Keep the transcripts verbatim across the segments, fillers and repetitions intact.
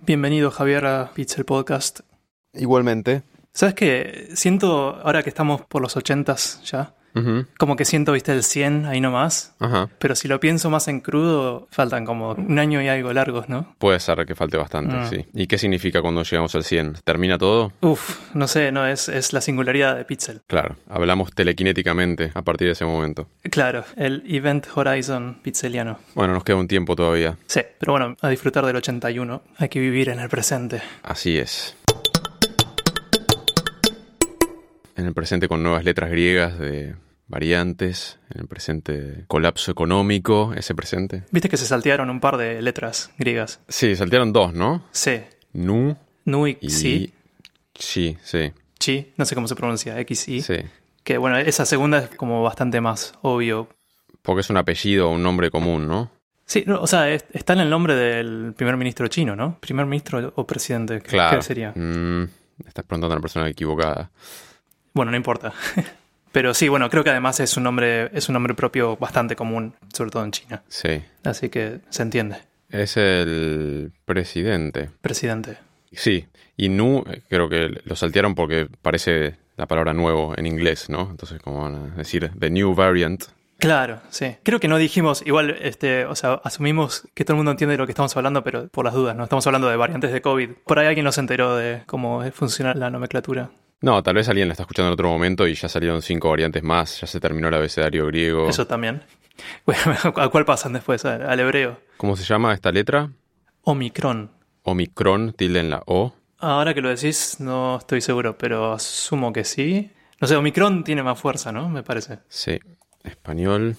Bienvenido, Javier, a Pixel Podcast. Igualmente. ¿Sabes qué? Siento, ahora que estamos por los ochentas ya, Uh-huh. como que siento, viste, el cien ahí nomás. Ajá. Pero si lo pienso más en crudo, faltan como un año y algo largos, ¿no? Puede ser que falte bastante, Mm. sí. ¿Y qué significa cuando llegamos al cien? ¿Termina todo? Uf, no sé, no, es, es la singularidad de Pixel. Claro, hablamos telequinéticamente a partir de ese momento. Claro, el Event Horizon pixeliano. Bueno, nos queda un tiempo todavía. Sí, pero bueno, a disfrutar del ochenta y uno. Hay que vivir en el presente. Así es. En el presente con nuevas letras griegas de variantes, en el presente colapso económico, ese presente. Viste que se saltearon un par de letras griegas. Sí, saltearon dos, ¿no? Sí. Nu Nu y y Xi. Chi, sí. Chi, no sé cómo se pronuncia, X I. Sí. Que bueno, esa segunda es como bastante más obvio. Porque es un apellido o un nombre común, ¿no? Sí, no, o sea, es- está en el nombre del primer ministro chino, ¿no? Primer ministro o presidente, ¿qué- Claro. ¿qué sería? Mm, estás preguntando a la persona equivocada. Bueno, no importa. Pero sí, bueno, creo que además es un nombre, es un nombre propio bastante común, sobre todo en China. Sí. Así que se entiende. Es el presidente. Presidente. Sí. Y Nu, eh, creo que lo saltearon porque parece la palabra nuevo en inglés, ¿no? Entonces, como van a decir, the new variant. Claro, sí. Creo que no dijimos, igual, este, o sea, asumimos que todo el mundo entiende de lo que estamos hablando, pero por las dudas, ¿no? Estamos hablando de variantes de COVID. Por ahí alguien no se enteró de cómo funciona la nomenclatura. No, tal vez alguien la está escuchando en otro momento y ya salieron cinco variantes más. Ya se terminó el abecedario griego. Eso también. Bueno, ¿a cuál pasan después? ¿Al al hebreo? ¿Cómo se llama esta letra? Omicron. Omicron, tilde en la O. Ahora que lo decís, no estoy seguro, pero asumo que sí. No sé, Omicron tiene más fuerza, ¿no? Me parece. Sí. Español.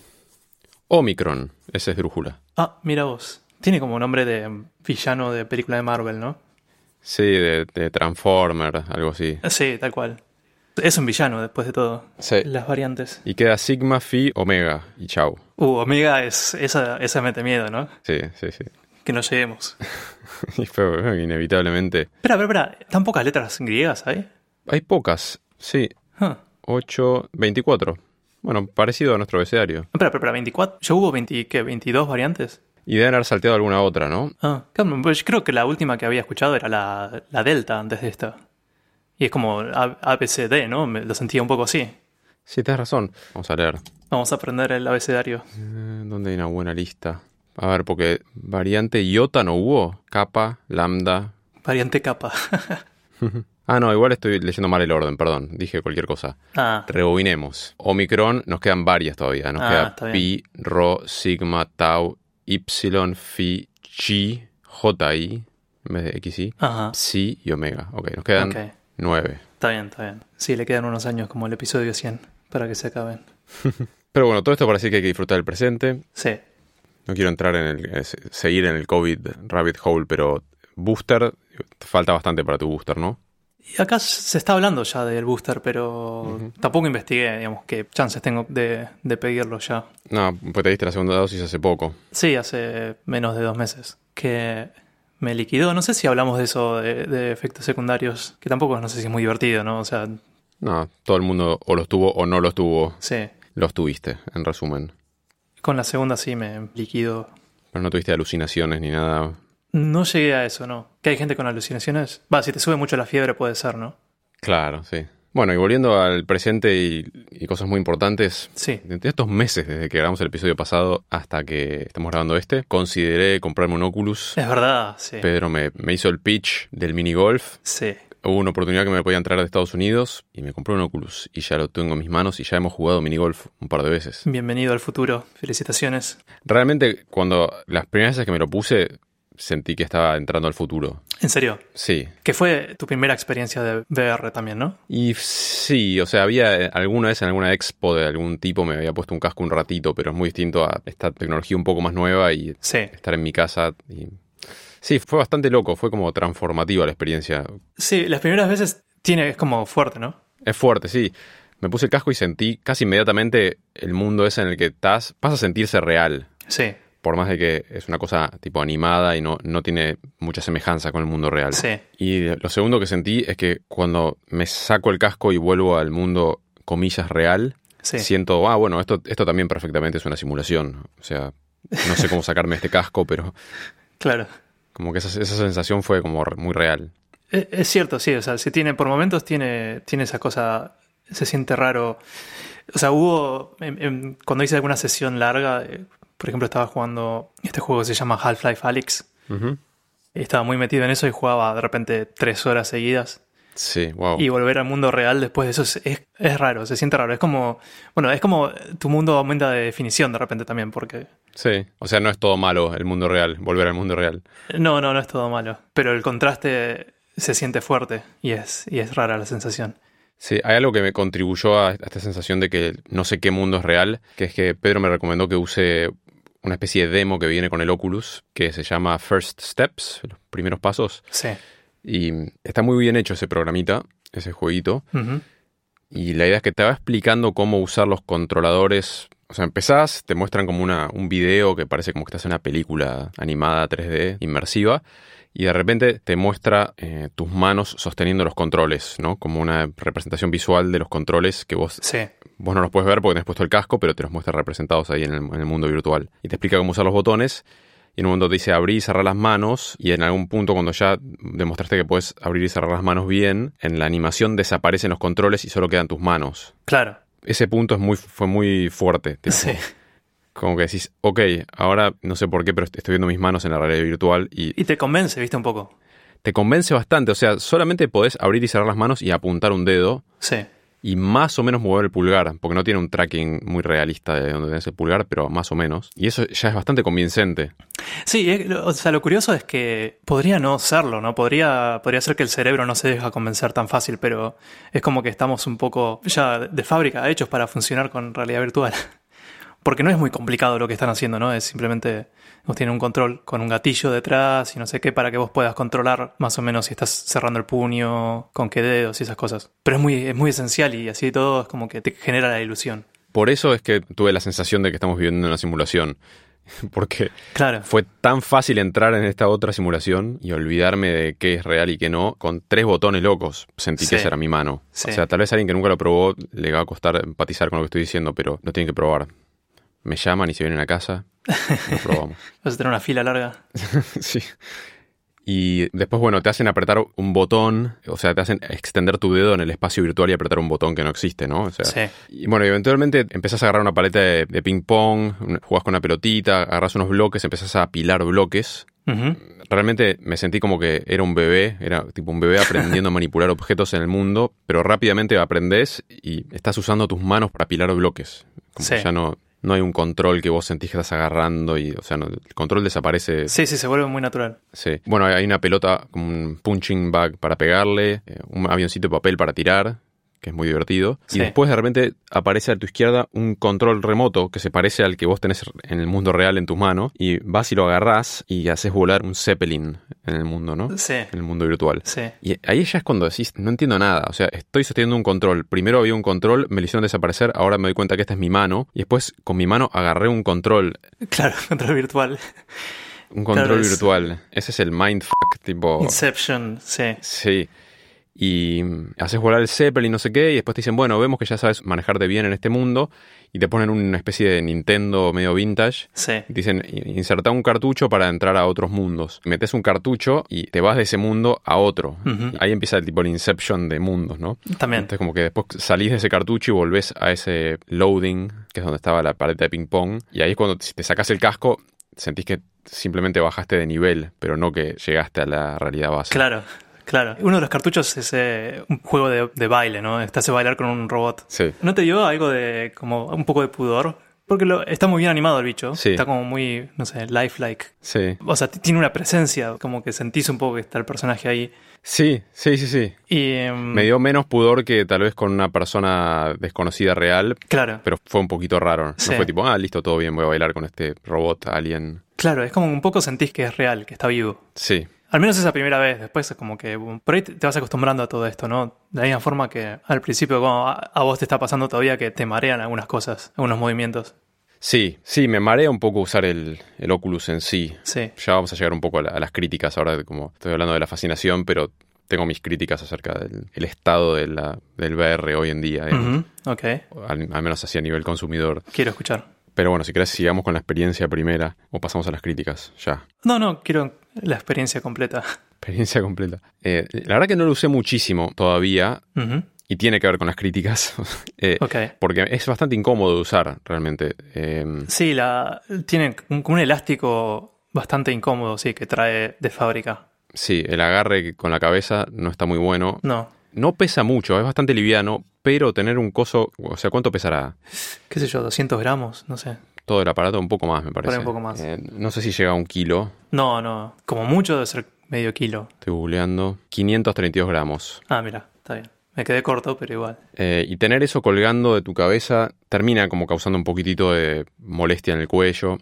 Omicron. Ese es drújula. Ah, mira vos. Tiene como nombre de villano de película de Marvel, ¿no? Sí, de, de Transformer, algo así. Sí, tal cual. Es un villano después de todo. Sí. Las variantes. Y queda Sigma, Phi, Omega. Y chau. Uh, Omega es... Esa, esa mete miedo, ¿no? Sí, sí, sí. Que no lleguemos. Y fue inevitablemente. Espera, espera, espera. ¿Tan pocas letras griegas hay? Hay pocas, sí. Huh. ocho, veinticuatro. Bueno, parecido a nuestro abecedario. Espera, espera, espera, veinticuatro. ¿Ya hubo veinte, qué, veintidós variantes? Y deben haber salteado alguna otra, ¿no? Ah, claro, pues creo que la última que había escuchado era la, la Delta antes de esta. Y es como A- ABCD, ¿no? Me lo sentía un poco así. Sí, tienes razón. Vamos a leer. Vamos a aprender el abecedario. Eh, ¿Dónde hay una buena lista? A ver, porque variante iota no hubo. Kappa, lambda. Variante capa. Ah, no, igual estoy leyendo mal el orden, perdón. Dije cualquier cosa. Ah, Rebobinemos. Omicron, nos quedan varias todavía. Nos Ah, queda está bien. Pi, Rho, Sigma, Tau, Ypsilon, Phi, Chi, J I, en vez de X I, ajá. Psi y Omega. Ok, nos quedan Ok. nueve. Está bien, está bien. Sí, le quedan unos años como el episodio cien para que se acaben. Pero bueno, todo esto para decir que hay que disfrutar del presente. Sí. No quiero entrar en el, eh, seguir en el COVID rabbit hole, pero booster, falta bastante para tu booster, ¿no? Y acá se está hablando ya del booster, pero tampoco investigué, digamos, qué chances tengo de, de pedirlo ya. No, pues te diste la segunda dosis hace poco. Sí, hace menos de dos meses que me liquidó. No sé si hablamos de eso, de, de efectos secundarios, que tampoco no sé si es muy divertido, ¿no? O sea, No, todo el mundo o los tuvo o no los tuvo. sí. Los tuviste, en resumen. Con la segunda sí me liquidó. Pero no tuviste alucinaciones ni nada. No llegué a eso, ¿no? Que hay gente con alucinaciones. Va, si te sube mucho la fiebre puede ser, ¿no? Claro, sí. Bueno, y volviendo al presente y, y cosas muy importantes, Sí. de estos meses desde que grabamos el episodio pasado hasta que estamos grabando este, consideré comprarme un Oculus. Es verdad, sí. Pedro me, me hizo el pitch del minigolf. Sí. Hubo una oportunidad que me podían traer de Estados Unidos y me compré un Oculus y ya lo tengo en mis manos y ya hemos jugado minigolf un par de veces. Bienvenido al futuro. Felicitaciones. Realmente, cuando las primeras veces que me lo puse, sentí que estaba entrando al futuro. En serio. Sí. Que fue tu primera experiencia de V R también, ¿no? Y sí, o sea, había eh, alguna vez en alguna expo de algún tipo me había puesto un casco un ratito, pero es muy distinto a esta tecnología un poco más nueva y Sí. estar en mi casa. Y... Sí, fue bastante loco, fue como transformativa la experiencia. Sí, las primeras veces tiene, es como fuerte, ¿no? Es fuerte, sí. Me puse el casco y sentí casi inmediatamente el mundo ese en el que estás, pasa a sentirse real. Sí. Por más de que es una cosa tipo animada y no, no tiene mucha semejanza con el mundo real. Sí. Y lo segundo que sentí es que cuando me saco el casco y vuelvo al mundo, comillas, real, Sí. siento, ah, bueno, esto, esto también perfectamente es una simulación. O sea, no sé cómo sacarme este casco, pero Claro. Como que esa, esa sensación fue como muy real. Es, es cierto, sí. O sea, si tiene, por momentos tiene, tiene esa cosa, se siente raro. O sea, hubo, en, en, cuando hice alguna sesión larga, eh, por ejemplo, estaba jugando este juego que se llama Half-Life Alyx. Uh-huh. Estaba muy metido en eso y jugaba de repente tres horas seguidas. Sí, wow. Y volver al mundo real después de eso es, es, es raro, se siente raro. Es como, bueno, es como tu mundo aumenta de definición de repente también, porque... Sí, o sea, no es todo malo el mundo real, volver al mundo real. No, no, no es todo malo. Pero el contraste se siente fuerte y es, y es rara la sensación. Sí, hay algo que me contribuyó a esta sensación de que no sé qué mundo es real, que es que Pedro me recomendó que use una especie de demo que viene con el Oculus, que se llama First Steps, los primeros pasos. Sí. Y está muy bien hecho ese programita, ese jueguito. Uh-huh. Y la idea es que te va explicando cómo usar los controladores. O sea, empezás, te muestran como una, un video que parece como que estás en una película animada tres D, inmersiva. Y de repente te muestra eh, tus manos sosteniendo los controles, ¿no? Como una representación visual de los controles que vos, sí. vos no los puedes ver porque tenés puesto el casco, pero te los muestra representados ahí en el, en el mundo virtual. Y te explica cómo usar los botones. Y en un momento te dice abrir y cerrar las manos. Y en algún punto, cuando ya demostraste que puedes abrir y cerrar las manos bien, en la animación desaparecen los controles y solo quedan tus manos. Claro. Ese punto es muy, fue muy fuerte. Tipo. Sí. Como que decís, ok, ahora no sé por qué, pero estoy viendo mis manos en la realidad virtual y... Y te convence, ¿viste? Un poco. Te convence bastante. O sea, solamente podés abrir y cerrar las manos y apuntar un dedo. Sí. Y más o menos mover el pulgar, porque no tiene un tracking muy realista de donde tenés el pulgar, pero más o menos. Y eso ya es bastante convincente. Sí, es, o sea, lo curioso es que podría no serlo, ¿no? Podría, podría ser que el cerebro no se deja convencer tan fácil, pero es como que estamos un poco ya de fábrica hechos para funcionar con realidad virtual. Porque no es muy complicado lo que están haciendo, ¿no? Es simplemente, vos tienen un control con un gatillo detrás y no sé qué para que vos puedas controlar más o menos si estás cerrando el puño, con qué dedos y esas cosas. Pero es muy, es muy esencial y así todo es como que te genera la ilusión. Por eso es que tuve la sensación de que estamos viviendo una simulación. Porque claro. Fue tan fácil entrar en esta otra simulación y olvidarme de qué es real y qué no, con tres botones locos. Sentí sí. que esa era mi mano. Sí. O sea, tal vez a alguien que nunca lo probó le va a costar empatizar con lo que estoy diciendo, pero lo tienen que probar. Me llaman y se vienen a casa, lo probamos. Vas a tener una fila larga. Sí. Y después, bueno, te hacen apretar un botón, o sea, te hacen extender tu dedo en el espacio virtual y apretar un botón que no existe, ¿no? O sea, sí. Y bueno, eventualmente empezás a agarrar una paleta de, de ping-pong, jugás con una pelotita, agarrás unos bloques, empezás a apilar bloques. Uh-huh. Realmente me sentí como que era un bebé, era tipo un bebé aprendiendo a manipular objetos en el mundo, pero rápidamente aprendés y estás usando tus manos para apilar bloques. Como sí. que ya no... No hay un control que vos sentís que estás agarrando y, o sea, no, el control desaparece. Sí, sí, se vuelve muy natural. Sí. Bueno, hay una pelota, como un punching bag para pegarle, eh, un avioncito de papel para tirar, que es muy divertido. Sí. Y después de repente aparece a tu izquierda un control remoto que se parece al que vos tenés en el mundo real en tus manos y vas y lo agarrás y haces volar un Zeppelin en el mundo, ¿no? Sí. En el mundo virtual. Sí. Y ahí ya es cuando decís, no entiendo nada. O sea, estoy sosteniendo un control. Primero había un control, me lo hicieron desaparecer, ahora me doy cuenta que esta es mi mano. Y después con mi mano agarré un control. Claro, control virtual. Un control claro, virtual. Es... Ese es el mindfuck, tipo... Inception, sí. Sí. Y haces volar el Zeppelin, no sé qué, y después te dicen, bueno, vemos que ya sabes manejarte bien en este mundo, y te ponen una especie de Nintendo medio vintage. Sí. Y te dicen, inserta un cartucho para entrar a otros mundos. Metes un cartucho y te vas de ese mundo a otro. Uh-huh. Ahí empieza el tipo el Inception de mundos, ¿no? También. Entonces como que después salís de ese cartucho y volvés a ese loading, que es donde estaba la paleta de ping-pong, y ahí es cuando te sacás el casco, sentís que simplemente bajaste de nivel, pero no que llegaste a la realidad base. Claro. Claro. Uno de los cartuchos es eh, un juego de, de baile, ¿no? Te hace bailar con un robot. Sí. ¿No te dio algo de, como, un poco de pudor? Porque lo, está muy bien animado el bicho. Sí. Está como muy, no sé, lifelike. Sí. O sea, t- tiene una presencia, como que sentís un poco que está el personaje ahí. Sí, sí, sí, sí. Y, um, me dio menos pudor que tal vez con una persona desconocida real. Claro. Pero fue un poquito raro. Sí. No fue tipo, ah, listo, todo bien, voy a bailar con este robot alien. Claro, es como un poco sentís que es real, que está vivo. Sí. Al menos esa primera vez, después es como que por ahí te vas acostumbrando a todo esto, ¿no? De la misma forma que al principio como a, a vos te está pasando todavía que te marean algunas cosas, algunos movimientos. Sí, sí, me marea un poco usar el, el Oculus en sí. Sí. Ya vamos a llegar un poco a, la, a las críticas ahora, como estoy hablando de la fascinación, pero tengo mis críticas acerca del el estado de la, del V R hoy en día. ¿eh? Uh-huh. Ok. Al, al menos así a nivel consumidor. Quiero escuchar. Pero bueno, si querés sigamos con la experiencia primera o pasamos a las críticas, ya. No, no, quiero la experiencia completa. Experiencia completa. Eh, la verdad que no lo usé muchísimo todavía. Uh-huh. Y tiene que ver con las críticas. eh, okay. Porque es bastante incómodo de usar, realmente. Eh, sí, la, tiene un, un elástico bastante incómodo, sí, que trae de fábrica. Sí, el agarre con la cabeza no está muy bueno. No. No pesa mucho, es bastante liviano, pero tener un coso... O sea, ¿cuánto pesará? ¿Qué sé yo? ¿doscientos gramos? No sé. Todo el aparato un poco más, me parece. Por ahí un poco más. Eh, no sé si llega a un kilo. No, no. Como mucho debe ser medio kilo. Estoy googleando. quinientos treinta y dos gramos. Ah, mira, está bien. Me quedé corto, pero igual. Eh, y tener eso colgando de tu cabeza termina como causando un poquitito de molestia en el cuello.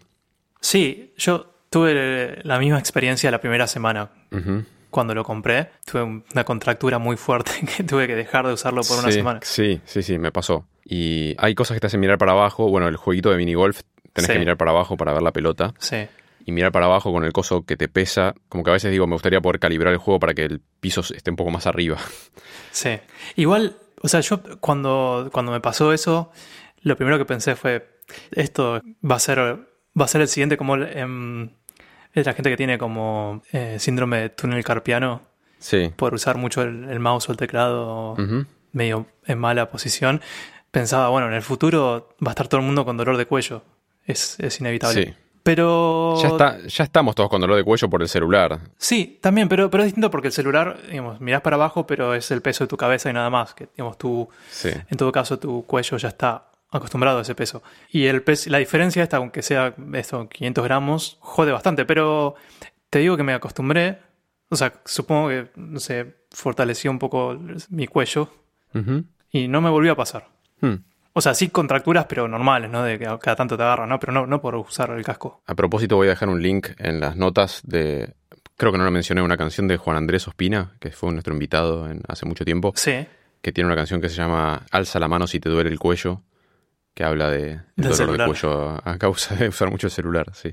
Sí, yo tuve la misma experiencia la primera semana. Uh-huh. Cuando lo compré, tuve una contractura muy fuerte que tuve que dejar de usarlo por sí, una semana. Sí, sí, sí, me pasó. Y hay cosas que te hacen mirar para abajo. Bueno, el jueguito de minigolf tenés sí. que mirar para abajo para ver la pelota. Sí. Y mirar para abajo con el coso que te pesa. Como que a veces digo, me gustaría poder calibrar el juego para que el piso esté un poco más arriba. Sí. Igual, o sea, yo cuando, cuando me pasó eso, lo primero que pensé fue, esto va a ser, va a ser el siguiente como eh, es la gente que tiene como eh, síndrome de túnel carpiano. Sí. Por usar mucho el, el mouse o el teclado uh-huh. medio en mala posición. Pensaba, bueno, en el futuro va a estar todo el mundo con dolor de cuello. Es, es inevitable. Sí. Pero... Ya, está, ya estamos todos con dolor de cuello por el celular. Sí, también, pero, pero es distinto porque el celular, digamos, mirás para abajo, pero es el peso de tu cabeza y nada más. Que, digamos, tú, sí. en todo caso, tu cuello ya está acostumbrado a ese peso. Y el peso, la diferencia esta, aunque sea esto, quinientos gramos, jode bastante. Pero te digo que me acostumbré. O sea, supongo que, no sé, fortaleció un poco mi cuello. Uh-huh. Y no me volvió a pasar. Hmm. O sea, sí contracturas, pero normales, ¿no? De que cada tanto te agarran, ¿no? Pero no, no por usar el casco. A propósito, voy a dejar un link en las notas de... Creo que no lo mencioné, una canción de Juan Andrés Ospina, que fue nuestro invitado en, hace mucho tiempo. Sí. Que tiene una canción que se llama Alza la mano si te duele el cuello, que habla de el dolor celular. de cuello a causa de usar mucho el celular, sí.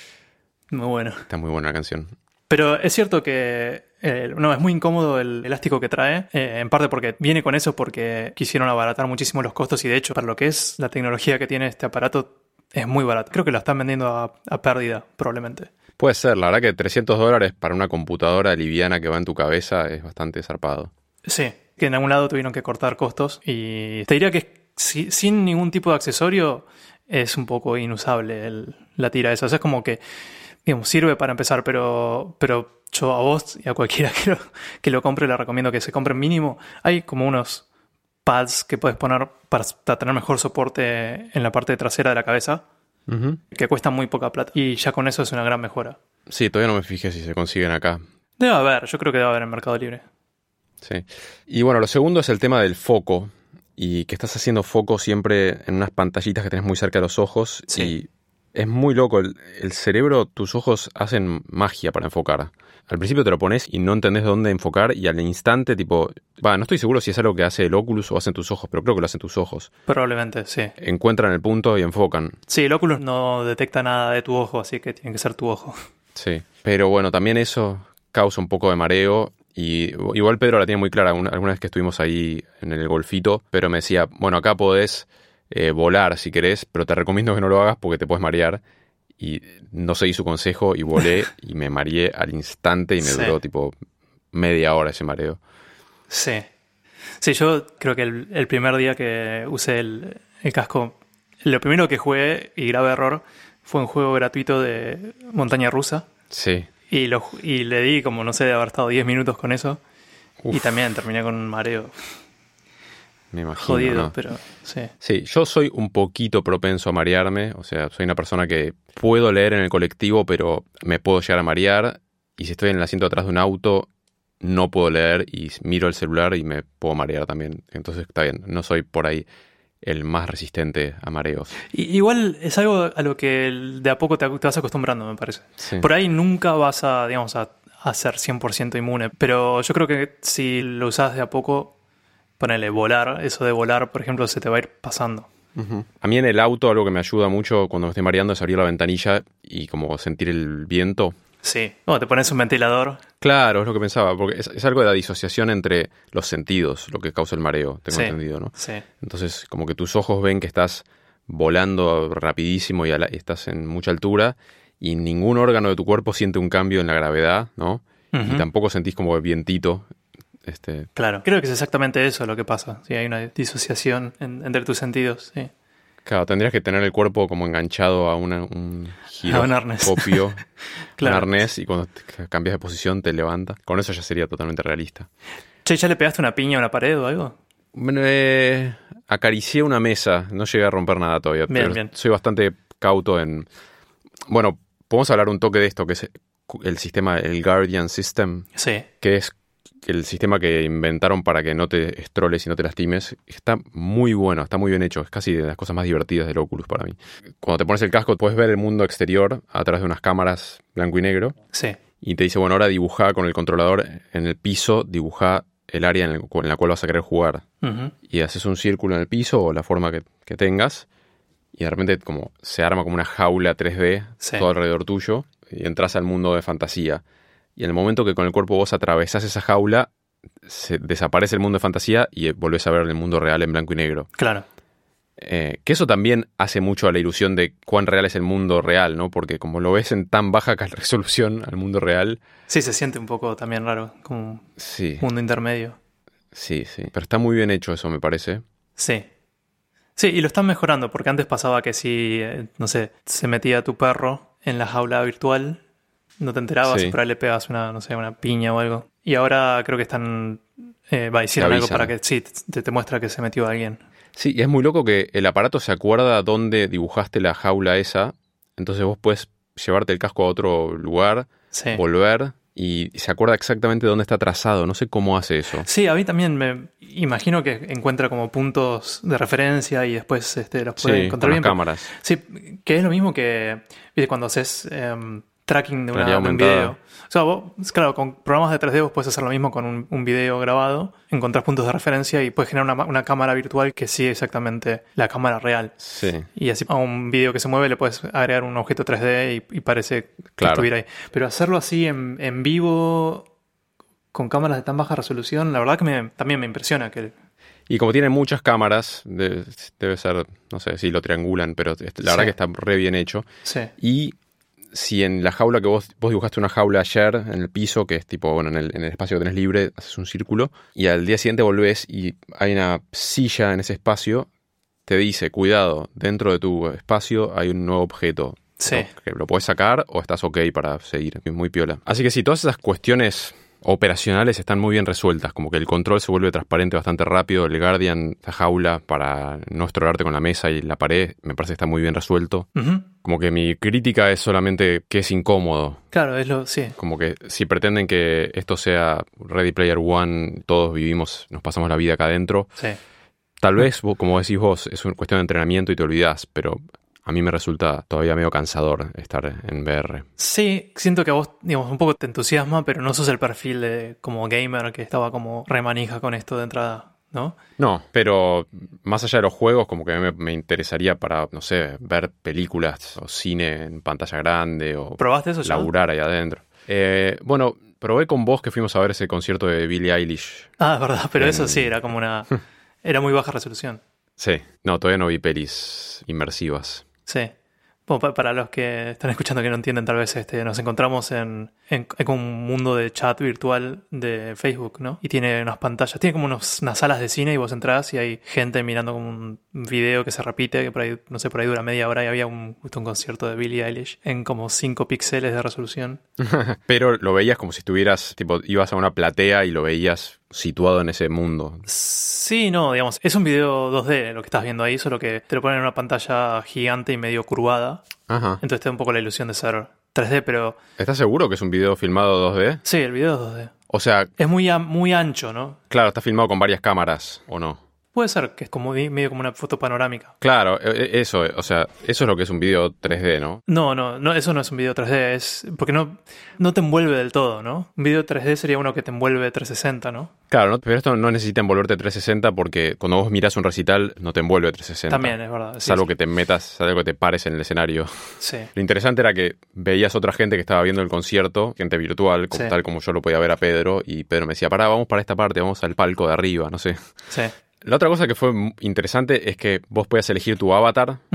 Muy bueno. Está muy buena la canción. Pero es cierto que eh, no, es muy incómodo el elástico que trae, eh, en parte porque viene con eso porque quisieron abaratar muchísimo los costos y de hecho para lo que es la tecnología que tiene este aparato es muy barato. Creo que lo están vendiendo a, a pérdida probablemente. Puede ser, la verdad que trescientos dólares para una computadora liviana que va en tu cabeza es bastante zarpado. Sí, que en algún lado tuvieron que cortar costos y te diría que si, sin ningún tipo de accesorio es un poco inusable el, la tira esa. O sea, es como que digamos, sirve para empezar, pero, pero yo a vos y a cualquiera que lo, que lo compre le recomiendo que se compre mínimo. Hay como unos pads que puedes poner para, para tener mejor soporte en la parte trasera de la cabeza, uh-huh. que cuestan muy poca plata. Y ya con eso es una gran mejora. Sí, todavía no me fijé si se consiguen acá. Debe haber, yo creo que debe haber en Mercado Libre. Sí. Y bueno, lo segundo es el tema del foco. Y que estás haciendo foco siempre en unas pantallitas que tenés muy cerca de los ojos. Sí. Y es muy loco, el, el cerebro, tus ojos hacen magia para enfocar. Al principio te lo pones y no entendés dónde enfocar y al instante, tipo... Va, no estoy seguro si es algo que hace el Oculus o hacen tus ojos, pero creo que lo hacen tus ojos. Probablemente, sí. Encuentran el punto y enfocan. Sí, el Oculus no detecta nada de tu ojo, así que tiene que ser tu ojo. Sí, pero bueno, también eso causa un poco de mareo. Y igual Pedro la tiene muy clara una, alguna vez que estuvimos ahí en el golfito, pero me decía, bueno, acá podés... Eh, volar si querés, pero te recomiendo que no lo hagas porque te puedes marear. Y no seguí su consejo y volé y me mareé al instante y me sí. duró tipo media hora ese mareo. Sí. Sí, yo creo que el, el primer día que usé el, el casco, lo primero que jugué, y grave error, fue un juego gratuito de montaña rusa. Sí. Y, lo, y le di como, no sé, de haber estado diez minutos con eso. Uf. Y también terminé con un mareo. Me imagino, jodido, ¿no? Pero sí. Sí, yo soy un poquito propenso a marearme. O sea, soy una persona que puedo leer en el colectivo, pero me puedo llegar a marear. Y si estoy en el asiento atrás de un auto, no puedo leer y miro el celular y me puedo marear también. Entonces, está bien, no soy por ahí el más resistente a mareos. Y, igual es algo a lo que de a poco te, te vas acostumbrando, me parece. Sí. Por ahí nunca vas a, digamos, a, a ser cien por ciento inmune. Pero yo creo que si lo usás de a poco... Ponele, volar, eso de volar, por ejemplo, se te va a ir pasando. Uh-huh. A mí en el auto algo que me ayuda mucho cuando me estoy mareando es abrir la ventanilla y como sentir el viento. Sí, o te pones un ventilador. Claro, es lo que pensaba, porque es, es algo de la disociación entre los sentidos, lo que causa el mareo, tengo sí, entendido, ¿no? Sí. Entonces, como que tus ojos ven que estás volando rapidísimo y, la, y estás en mucha altura y ningún órgano de tu cuerpo siente un cambio en la gravedad, ¿no? Uh-huh. Y tampoco sentís como vientito. Este... Claro, creo que es exactamente eso lo que pasa. Sí, hay una disociación en, entre tus sentidos, sí. Claro, tendrías que tener el cuerpo como enganchado a una, un giroscopio, claro. un arnés, y cuando te cambias de posición te levanta. Con eso ya sería totalmente realista. Che, ¿ya le pegaste una piña a una pared o algo? Bueno, eh, acaricié una mesa, no llegué a romper nada todavía. Bien, pero bien. Soy bastante cauto en... Bueno, podemos hablar un toque de esto, que es el sistema, el Guardian System. Sí. Que es el sistema que inventaron para que no te estroles y no te lastimes. Está muy bueno, está muy bien hecho. Es casi de las cosas más divertidas del Oculus para mí. Cuando te pones el casco, puedes ver el mundo exterior a través de unas cámaras blanco y negro. Sí. Y te dice, bueno, ahora dibujá con el controlador en el piso, dibujá el área en, el, en la cual vas a querer jugar. Uh-huh. Y haces un círculo en el piso o la forma que, que tengas. Y de repente como se arma como una jaula tres D, sí, todo alrededor tuyo. Y entras al mundo de fantasía. Y en el momento que con el cuerpo vos atravesás esa jaula, se desaparece el mundo de fantasía y volvés a ver el mundo real en blanco y negro. Claro. Eh, que eso también hace mucho a la ilusión de cuán real es el mundo real, ¿no? Porque como lo ves en tan baja resolución al mundo real... Sí, se siente un poco también raro, como un sí. mundo intermedio. Sí, sí. Pero está muy bien hecho eso, me parece. Sí. Sí, y lo están mejorando, porque antes pasaba que si, eh, no sé, se metía tu perro en la jaula virtual... No te enterabas, sí, y por ahí le pegas una, no sé, una piña o algo. Y ahora creo que están... Eh, va, hicieron algo para que... Sí, te, te muestra que se metió alguien. Sí, y es muy loco que el aparato se acuerda dónde dibujaste la jaula esa. Entonces vos puedes llevarte el casco a otro lugar, sí, volver, y se acuerda exactamente dónde está trazado. No sé cómo hace eso. Sí, a mí también me imagino que encuentra como puntos de referencia y después este, los puede sí, encontrar con bien. Las cámaras. Sí, que es lo mismo que... ¿Viste? Cuando haces... Eh, tracking de, una, de un video. O sea, vos, claro, con programas de tres D vos puedes hacer lo mismo con un, un video grabado, encontrás puntos de referencia y puedes generar una, una cámara virtual que sigue exactamente la cámara real. Sí. Y así a un video que se mueve le puedes agregar un objeto tres D y, y parece que claro, estuviera ahí. Pero hacerlo así en, en vivo, con cámaras de tan baja resolución, la verdad que me, también me impresiona. Que... Y como tiene muchas cámaras, de, debe ser, no sé si lo triangulan, pero la verdad sí, que está re bien hecho. Sí. Y si en la jaula que vos, vos dibujaste una jaula ayer en el piso, que es tipo, bueno, en el, en el espacio que tenés libre, haces un círculo, y al día siguiente volvés y hay una silla en ese espacio, te dice, cuidado, dentro de tu espacio hay un nuevo objeto. Sí. ¿No? Que lo podés sacar o estás ok para seguir. Es muy piola. Así que sí, todas esas cuestiones operacionales están muy bien resueltas, como que el control se vuelve transparente bastante rápido, el Guardian, la jaula para no estrolarte con la mesa y la pared, me parece que está muy bien resuelto. Uh-huh. Como que mi crítica es solamente que es incómodo. Claro, es lo, sí. Como que si pretenden que esto sea Ready Player One, todos vivimos, nos pasamos la vida acá adentro, sí, tal vez, como decís vos, es una cuestión de entrenamiento y te olvidás, pero... A mí me resulta todavía medio cansador estar en V R. Sí, siento que a vos, digamos, un poco te entusiasma, pero no sos el perfil de como gamer que estaba como remanija con esto de entrada, ¿no? No, pero más allá de los juegos, como que me, me interesaría para, no sé, ver películas o cine en pantalla grande o... ¿Probaste eso ya? Laburar ahí adentro. Eh, bueno, probé con vos que fuimos a ver ese concierto de Billie Eilish. Ah, es verdad, pero en... eso sí, era como una... era muy baja resolución. Sí, no, todavía no vi pelis inmersivas. Sí. Bueno, para los que están escuchando que no entienden, tal vez este, nos encontramos en, en, en un mundo de chat virtual de Facebook, ¿no? Y tiene unas pantallas, tiene como unos, unas salas de cine y vos entrás y hay gente mirando como un video que se repite, que por ahí, no sé, por ahí dura media hora y había un, justo un concierto de Billie Eilish en como cinco píxeles de resolución. Pero lo veías como si estuvieras, tipo, ibas a una platea y lo veías situado en ese mundo. Sí, no, digamos, es un video dos D lo que estás viendo ahí, solo que te lo ponen en una pantalla gigante y medio curvada. Ajá. Entonces te da un poco la ilusión de ser tres D, pero... ¿Estás seguro que es un video filmado dos D? Sí, el video es dos D. O sea... Es muy, muy ancho, ¿no? Claro, está filmado con varias cámaras, ¿o no? Puede ser, que es como medio como una foto panorámica. Claro, eso, o sea, eso es lo que es un video tres D, ¿no? No, no, no, eso no es un video tres D, es porque no, no te envuelve del todo, ¿no? Un video tres D sería uno que te envuelve trescientos sesenta, ¿no? Claro, ¿no? Pero esto no necesita envolverte trescientos sesenta porque cuando vos mirás un recital no te envuelve trescientos sesenta. También, es verdad. Sí, salvo sí. que te metas, salvo que te pares en el escenario. Sí. Lo interesante era que veías otra gente que estaba viendo el concierto, gente virtual, como, sí. tal como yo lo podía ver a Pedro, y Pedro me decía, pará, vamos para esta parte, vamos al palco de arriba, no sé. Sí. La otra cosa que fue interesante es que vos podías elegir tu avatar, uh-huh.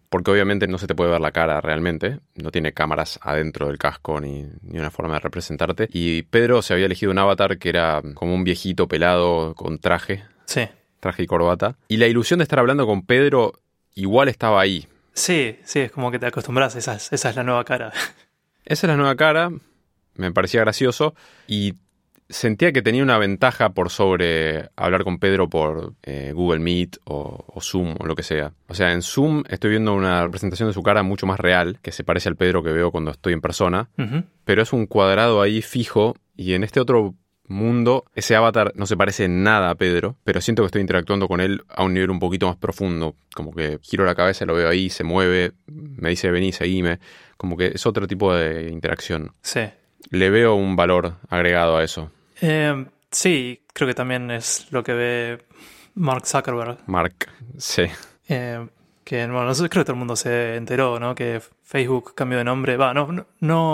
porque obviamente no se te puede ver la cara realmente, no tiene cámaras adentro del casco ni, ni una forma de representarte. Y Pedro se había elegido un avatar que era como un viejito pelado con traje, Sí. traje y corbata. Y la ilusión de estar hablando con Pedro igual estaba ahí. Sí, sí, es como que te acostumbras, esa es, esa es la nueva cara. Esa es la nueva cara, me parecía gracioso y sentía que tenía una ventaja por sobre hablar con Pedro por eh, Google Meet o, o Zoom o lo que sea. O sea, en Zoom estoy viendo una representación de su cara mucho más real, que se parece al Pedro que veo cuando estoy en persona, Uh-huh. pero es un cuadrado ahí fijo y en este otro mundo ese avatar no se parece en nada a Pedro, pero siento que estoy interactuando con él a un nivel un poquito más profundo, como que giro la cabeza, lo veo ahí, se mueve, me dice vení, seguime, como que es otro tipo de interacción. Sí. Le veo un valor agregado a eso. Eh, sí, creo que también es lo que ve Mark Zuckerberg. Mark, sí. Eh, que, bueno, no sé, creo que todo el mundo se enteró, ¿no? Que Facebook cambió de nombre. Va, no, no,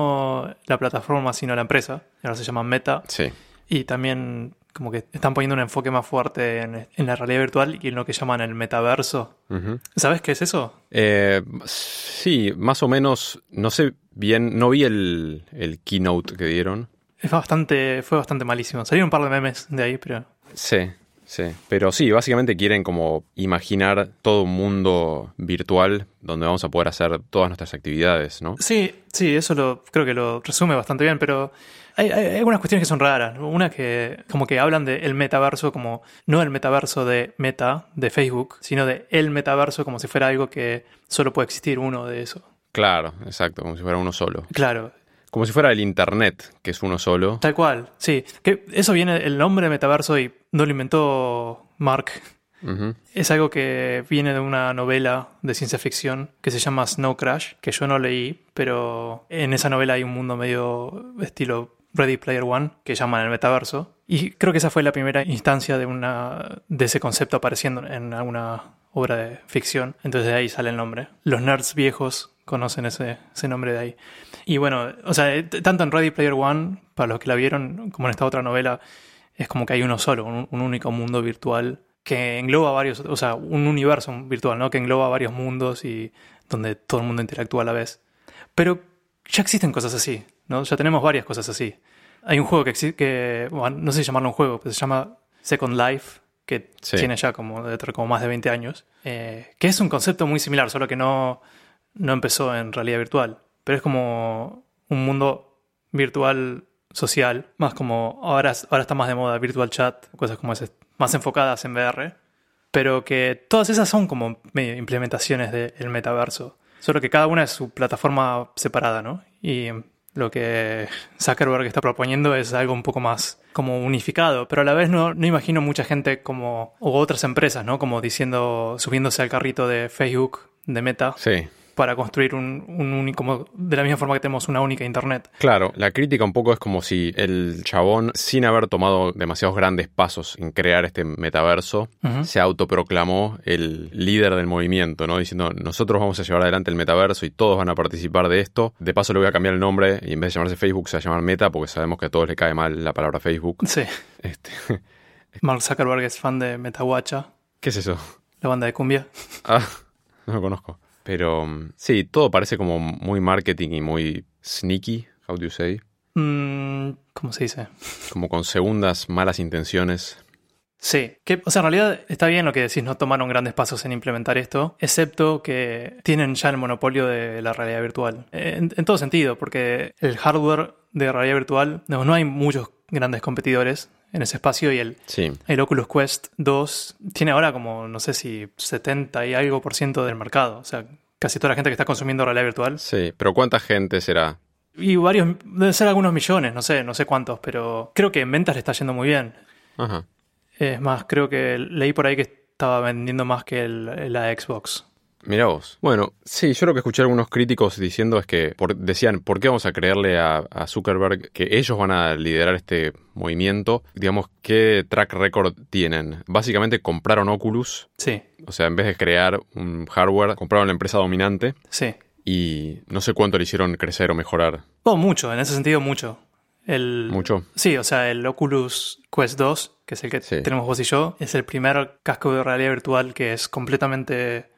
no la plataforma, sino la empresa. Ahora se llama Meta. Sí. Y también como que están poniendo un enfoque más fuerte en, en la realidad virtual y en lo que llaman el metaverso. Uh-huh. ¿Sabes qué es eso? Eh, sí, más o menos, no sé bien, no vi el, el keynote que dieron. Es bastante, fue bastante malísimo. Salieron un par de memes de ahí, pero... Sí, sí. Pero sí, básicamente quieren como imaginar todo un mundo virtual donde vamos a poder hacer todas nuestras actividades, ¿no? Sí, sí, eso lo creo que lo resume bastante bien, pero hay, hay, hay algunas cuestiones que son raras. Una que como que hablan del metaverso como no el metaverso de Meta, de Facebook, sino de el metaverso como si fuera algo que solo puede existir uno de eso. Claro, exacto, como si fuera uno solo. Claro. Como si fuera el internet, que es uno solo. Tal cual, sí. Que eso viene, el nombre de metaverso y no lo inventó Mark. Uh-huh. Es algo que viene de una novela de ciencia ficción que se llama Snow Crash, que yo no leí, pero en esa novela hay un mundo medio estilo Ready Player One que llaman el metaverso. Y creo que esa fue la primera instancia de, una, de ese concepto apareciendo en alguna obra de ficción. Entonces de ahí sale el nombre. Los nerds viejos conocen ese, ese nombre de ahí. Y bueno, o sea, t- tanto en Ready Player One, para los que la vieron, como en esta otra novela, es como que hay uno solo, un, un único mundo virtual que engloba varios, o sea, un universo virtual, ¿no? Que engloba varios mundos y donde todo el mundo interactúa a la vez. Pero ya existen cosas así, ¿no? Ya tenemos varias cosas así. Hay un juego que existe, que, bueno, no sé si llamarlo un juego, pero se llama Second Life, que Sí. tiene ya como, debe tener como más de veinte años, eh, que es un concepto muy similar, solo que no, no empezó en realidad virtual. Pero es como un mundo virtual social, más como ahora, ahora está más de moda virtual chat, cosas como esas, más enfocadas en V R, pero que todas esas son como medio implementaciones del metaverso, solo que cada una es su plataforma separada, ¿no? Y lo que Zuckerberg está proponiendo es algo un poco más como unificado, pero a la vez no, no imagino mucha gente como, o otras empresas, ¿no? Como diciendo, subiéndose al carrito de Facebook, de Meta, Sí. para construir un, un único, como de la misma forma que tenemos una única internet. Claro, la crítica un poco es como si el chabón, sin haber tomado demasiados grandes pasos en crear este metaverso, Uh-huh. se autoproclamó el líder del movimiento, ¿no? Diciendo, nosotros vamos a llevar adelante el metaverso y todos van a participar de esto. De paso le voy a cambiar el nombre y en vez de llamarse Facebook se va a llamar Meta porque sabemos que a todos les cae mal la palabra Facebook. Sí. Este, Mark Zuckerberg es fan de Metahuacha, ¿Qué es eso? la banda de cumbia. Ah, no lo conozco. Pero mm, sí, todo parece como muy marketing y muy sneaky, how do you say? Mm, ¿Cómo se dice? Como con segundas malas intenciones. Sí, que, o sea, en realidad está bien lo que decís, no tomaron grandes pasos en implementar esto, excepto que tienen ya el monopolio de la realidad virtual. En, en todo sentido, porque el hardware de realidad virtual, no, no hay muchos grandes competidores en ese espacio y el, Sí. el Oculus Quest dos tiene ahora como, no sé si setenta y algo por ciento del mercado. O sea, casi toda la gente que está consumiendo realidad virtual. Sí, pero ¿cuánta gente será? Y varios, deben ser algunos millones, no sé, no sé cuántos, pero creo que en ventas le está yendo muy bien. Ajá. Es más, creo que leí por ahí que estaba vendiendo más que el, la Xbox. Mirá vos. Bueno, sí, yo lo que escuché a algunos críticos diciendo es que por- decían, ¿por qué vamos a creerle a, a Zuckerberg que ellos van a liderar este movimiento? Digamos, ¿qué track record tienen? Básicamente compraron Oculus, Sí, o sea, en vez de crear un hardware, compraron la empresa dominante sí. y no sé cuánto le hicieron crecer o mejorar. Oh, mucho, en ese sentido mucho. El, ¿Mucho? Sí, o sea, el Oculus Quest dos, que es el que Sí. tenemos vos y yo, es el primer casco de realidad virtual que es completamente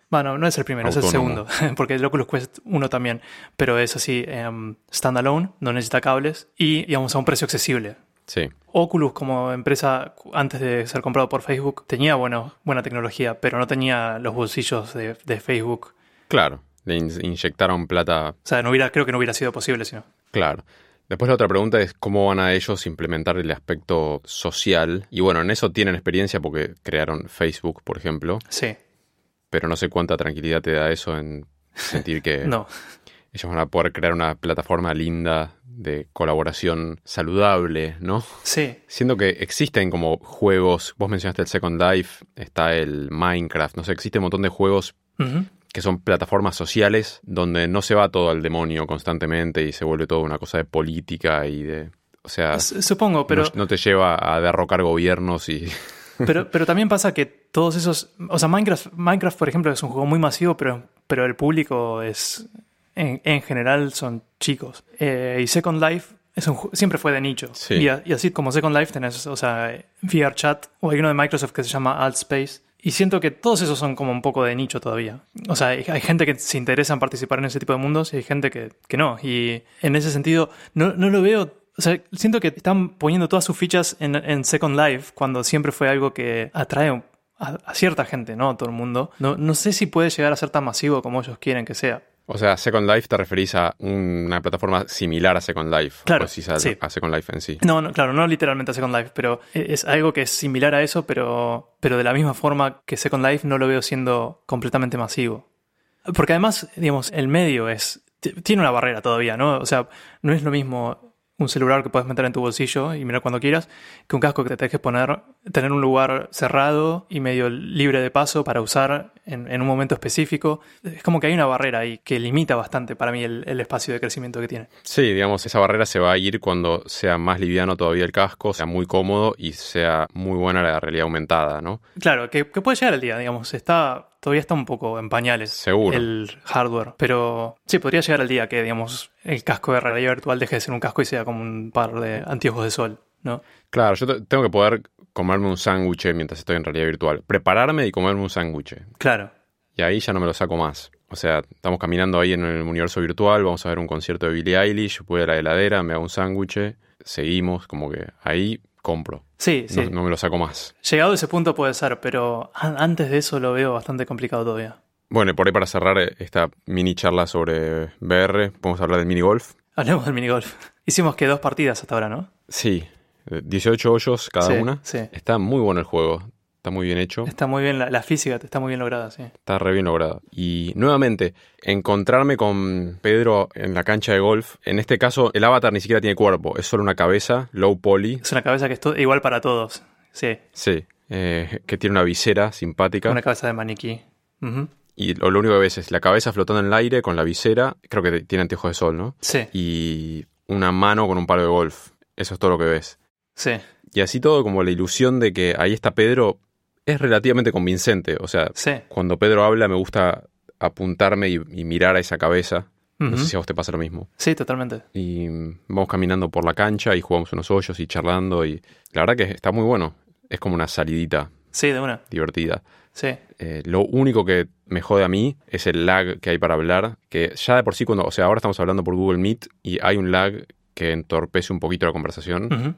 Bueno, no es el primero, autónomo. Es el segundo, porque el Oculus Quest uno también, pero es así, um, standalone, no necesita cables y, digamos, a un precio accesible. Sí. Oculus como empresa, antes de ser comprado por Facebook, tenía bueno, buena tecnología, pero no tenía los bolsillos de, de Facebook. Claro, le in- inyectaron plata. O sea, no hubiera, creo que no hubiera sido posible, sino. Claro. Después la otra pregunta es cómo van a ellos implementar el aspecto social. Y bueno, en eso tienen experiencia porque crearon Facebook, por ejemplo. Sí. Pero no sé cuánta tranquilidad te da eso en sentir que No. ellos van a poder crear una plataforma linda de colaboración saludable, ¿no? Sí. Siendo que existen como juegos, vos mencionaste el Second Life, está el Minecraft, no sé, existe un montón de juegos Uh-huh. que son plataformas sociales donde no se va todo al demonio constantemente y se vuelve todo una cosa de política y de... O sea, S- Supongo, pero... no, no te lleva a derrocar gobiernos y... Pero, pero también pasa que todos esos... O sea, Minecraft, Minecraft, por ejemplo, es un juego muy masivo, pero, pero el público es... En, en general son chicos. Eh, y Second Life es un, ju- siempre fue de nicho. Sí. Y, a- y así como Second Life tenés, o sea, V R Chat, o hay uno de Microsoft que se llama Altspace. Y siento que todos esos son como un poco de nicho todavía. O sea, hay, hay gente que se interesa en participar en ese tipo de mundos y hay gente que, que no. Y en ese sentido, no, no lo veo... O sea, siento que están poniendo todas sus fichas en, en Second Life cuando siempre fue algo que atrae a, a cierta gente, ¿no? A todo el mundo. No, no sé si puede llegar a ser tan masivo como ellos quieren que sea. O sea, Second Life te referís a una plataforma similar a Second Life. Claro, O decís a, sí. a Second Life en sí. No, no, claro, no literalmente a Second Life, pero es algo que es similar a eso, pero, pero de la misma forma que Second Life no lo veo siendo completamente masivo. Porque además, digamos, el medio es t- tiene una barrera todavía, ¿no? O sea, no es lo mismo un celular que puedes meter en tu bolsillo y mirar cuando quieras que un casco que te tenés que poner, tener un lugar cerrado y medio libre de paso para usar en, en un momento específico. Es como que hay una barrera ahí que limita bastante para mí el, el espacio de crecimiento que tiene. Sí, digamos, esa barrera se va a ir cuando sea más liviano todavía el casco, sea muy cómodo y sea muy buena la realidad aumentada, ¿no? Claro, que, que puede llegar el día, digamos, está... Todavía está un poco en pañales Seguro. el hardware, pero sí, podría llegar el día que, digamos, el casco de realidad virtual deje de ser un casco y sea como un par de anteojos de sol, ¿no? Claro, yo te- tengo que poder comerme un sándwich mientras estoy en realidad virtual. Prepararme y comerme un sándwich. Claro, Y ahí ya no me lo saco más. O sea, estamos caminando ahí en el universo virtual, vamos a ver un concierto de Billie Eilish, voy a la heladera, me hago un sándwich, seguimos, como que ahí compro. sí, sí. No, no me lo saco más. Llegado a ese punto puede ser, pero a- antes de eso lo veo bastante complicado todavía. Bueno, y por ahí para cerrar eh, esta mini charla sobre V R, podemos hablar del minigolf. Hablemos del minigolf. Hicimos que dos partidas hasta ahora, ¿no? Sí, eh, dieciocho hoyos cada Sí, una. sí. Está muy bueno el juego, está muy bien hecho, Está muy bien, la, la física está muy bien lograda, sí. está re bien logrado. Y nuevamente, encontrarme con Pedro en la cancha de golf, en este caso el avatar ni siquiera tiene cuerpo, es solo una cabeza, low poly, Es una cabeza que es to- igual para todos, sí. sí, eh, que tiene una visera simpática. Una cabeza de maniquí. Ujú. Y lo, lo único que ves es la cabeza flotando en el aire con la visera, creo que tiene anteojos de sol, ¿no? Sí, Y una mano con un palo de golf. Eso es todo lo que ves. sí. Y así todo como la ilusión de que ahí está Pedro es relativamente convincente. O sea, Sí. cuando Pedro habla me gusta apuntarme y, y mirar a esa cabeza. No Ujú. sé si a vos te pasa lo mismo. Sí, totalmente. Y mm, vamos caminando por la cancha y jugamos unos hoyos y charlando. Y la verdad que está muy bueno. Es como una salidita Sí, de una. divertida. Sí. Eh, lo único que me jode a mí es el lag que hay para hablar, que ya de por sí cuando, o sea, ahora estamos hablando por Google Meet y hay un lag que entorpece un poquito la conversación Ujú.